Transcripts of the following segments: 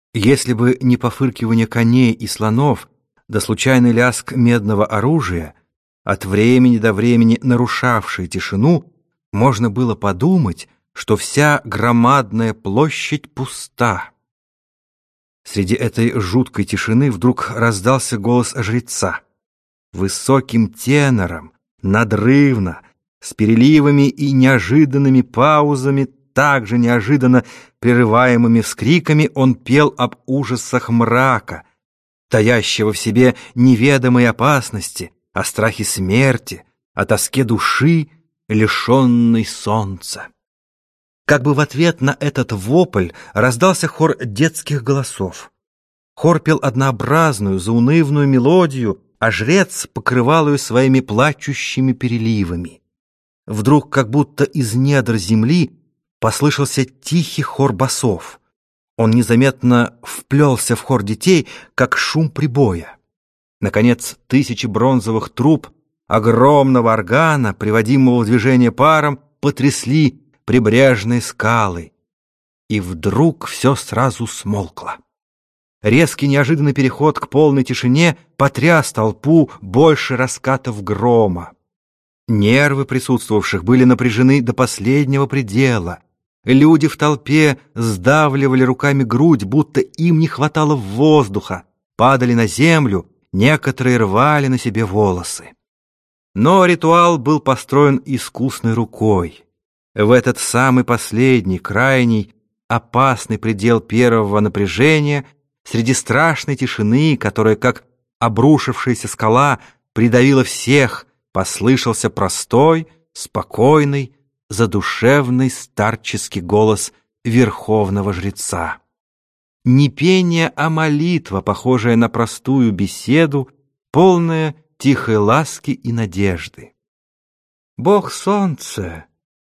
Если бы не пофыркивание коней и слонов, да случайный лязг медного оружия, от времени до времени нарушавшие тишину, можно было подумать, что вся громадная площадь пуста. Среди этой жуткой тишины вдруг раздался голос жреца. Высоким тенором, надрывно, с переливами и неожиданными паузами, также неожиданно прерываемыми вскриками, он пел об ужасах мрака, таящего в себе неведомые опасности, о страхе смерти, о тоске души, лишенной солнца. Как бы в ответ на этот вопль раздался хор детских голосов. Хор пел однообразную, заунывную мелодию, а жрец покрывал ее своими плачущими переливами. Вдруг, как будто из недр земли, послышался тихий хор басов. Он незаметно вплелся в хор детей, как шум прибоя. Наконец, тысячи бронзовых труб огромного органа, приводимого в движение паром, потрясли прибрежные скалы. И вдруг все сразу смолкло. Резкий неожиданный переход к полной тишине потряс толпу больше раскатов грома. Нервы присутствовавших были напряжены до последнего предела. Люди в толпе сдавливали руками грудь, будто им не хватало воздуха, падали на землю, некоторые рвали на себе волосы. Но ритуал был построен искусной рукой. В этот самый последний, крайний, опасный предел первого напряжения, среди страшной тишины, которая, как обрушившаяся скала, придавила всех, послышался простой, спокойный, задушевный старческий голос верховного жреца. Не пение, а молитва, похожая на простую беседу, полная тихой ласки и надежды. Бог солнца,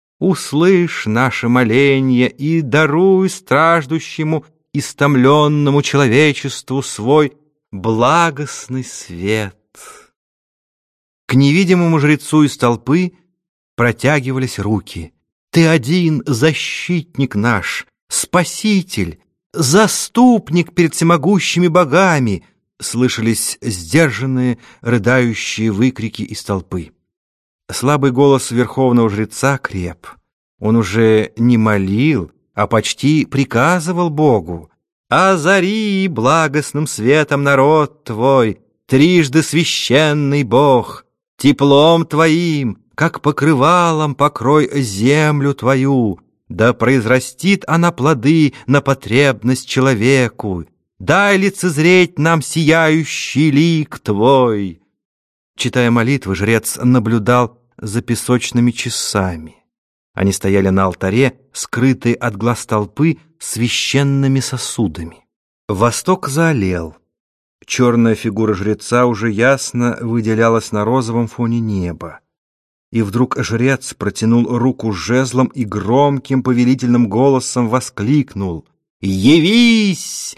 услышь наше моленье и даруй страждущему, истомленному человечеству свой благостный свет. К невидимому жрецу из толпы протягивались руки. Ты один защитник наш, спаситель, заступник перед всемогущими богами, слышались сдержанные, рыдающие выкрики из толпы. Слабый голос верховного жреца креп. Он уже не молил, а почти приказывал Богу: «Озари благостным светом народ твой, трижды священный Бог, теплом твоим, как покрывалом покрой землю твою, да произрастит она плоды на потребность человеку, дай лицезреть нам сияющий лик твой». Читая молитвы, жрец наблюдал за песочными часами. Они стояли на алтаре, скрытые от глаз толпы священными сосудами. Восток заолел. Черная фигура жреца уже ясно выделялась на розовом фоне неба. И вдруг жрец протянул руку с жезлом и громким повелительным голосом воскликнул: «Явись!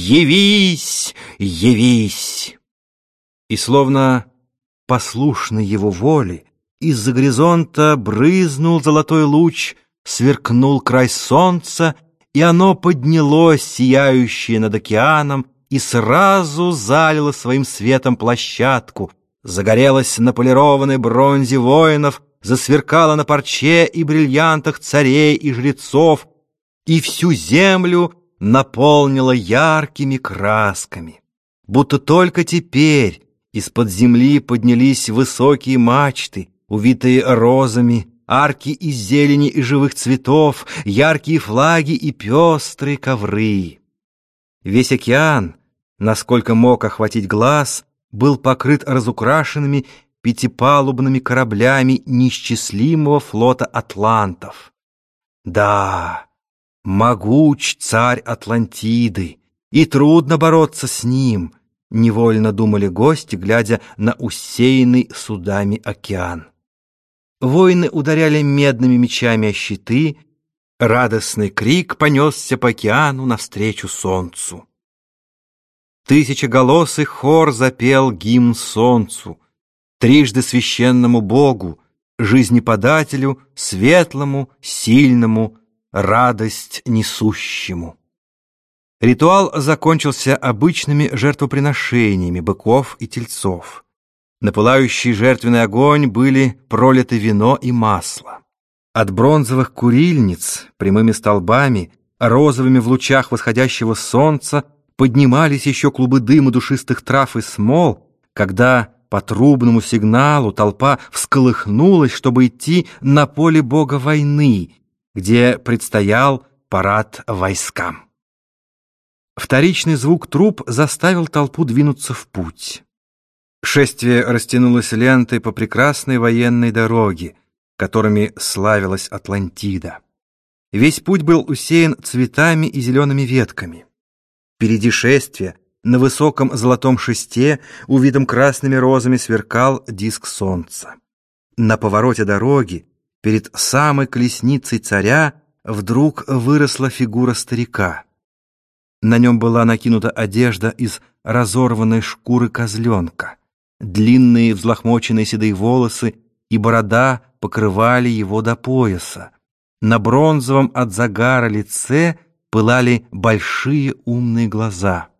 Явись! Явись!» И словно послушный его воле, из-за горизонта брызнул золотой луч, сверкнул край солнца, и оно поднялось, сияющее над океаном, и сразу залило своим светом площадку, загорелось на полированной бронзе воинов, засверкало на парче и бриллиантах царей и жрецов, и всю землю наполнило яркими красками. Будто только теперь из-под земли поднялись высокие мачты, увитые розами, арки из зелени и живых цветов, яркие флаги и пестрые ковры. Весь океан, насколько мог охватить глаз, был покрыт разукрашенными пятипалубными кораблями неисчислимого флота атлантов. Да, могуч царь Атлантиды, и трудно бороться с ним, невольно думали гости, глядя на усеянный судами океан. Воины ударяли медными мечами о щиты, радостный крик понесся по океану навстречу солнцу. Тысячеголосый хор запел гимн солнцу, трижды священному Богу, жизнеподателю, светлому, сильному, радость несущему. Ритуал закончился обычными жертвоприношениями быков и тельцов. На пылающий жертвенный огонь были пролиты вино и масло. От бронзовых курильниц прямыми столбами, розовыми в лучах восходящего солнца, поднимались еще клубы дыма душистых трав и смол, когда по трубному сигналу толпа всколыхнулась, чтобы идти на поле бога войны, где предстоял парад войскам. Вторичный звук труб заставил толпу двинуться в путь. Шествие растянулось лентой по прекрасной военной дороге, которыми славилась Атлантида. Весь путь был усеян цветами и зелеными ветками. Впереди шествия, на высоком золотом шесте, увитом красными розами, сверкал диск солнца. На повороте дороги, перед самой колесницей царя, вдруг выросла фигура старика. На нем была накинута одежда из разорванной шкуры козленка. Длинные взлохмоченные седые волосы и борода покрывали его до пояса. На бронзовом от загара лице пылали большие умные глаза.